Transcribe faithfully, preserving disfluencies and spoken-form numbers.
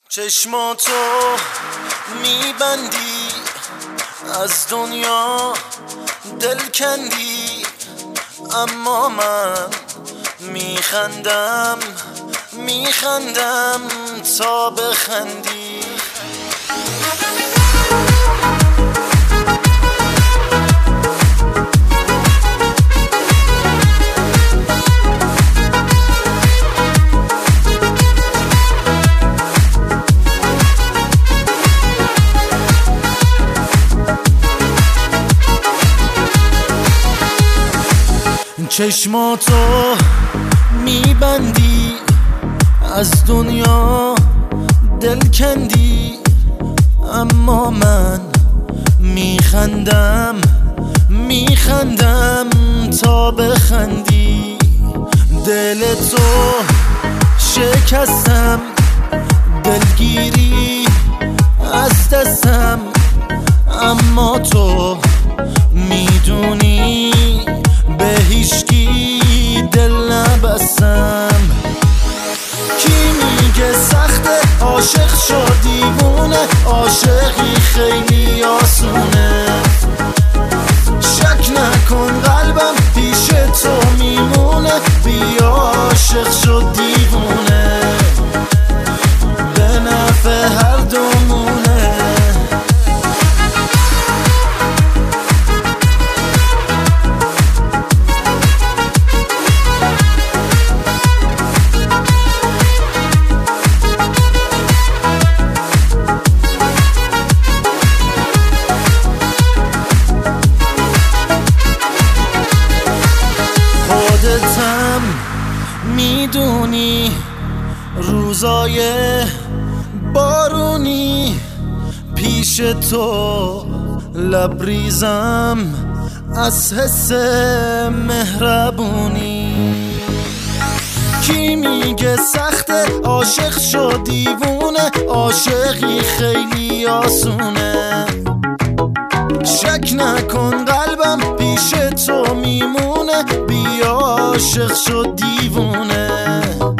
چشماتو میبندی از دنیا دل کندی، اما من میخندم میخندم تا بخندی. چشماتو میبندی از دنیا دل کندی، اما من میخندم میخندم تا بخندی. دل تو شکستم، دلگیری از دستم، اما تو میدونی به هیچکی دل نبستم. کی میگه سخته عاشق شد دیوونه، عاشقی خیلی آسونه. شک نکن قلبم پیش تو میمونه، بیا عاشق شد دیوونه، به نفع هر دومونه. خودتم میدونی روزای بارونی پیش تو لبریزم از حس مهربونی. کی میگه سخته عاشق شد دیوونه، عاشقی خیلی آسونه. شک نکن قلبم پیش تو میمونه، بیا عاشق شد دیوونه.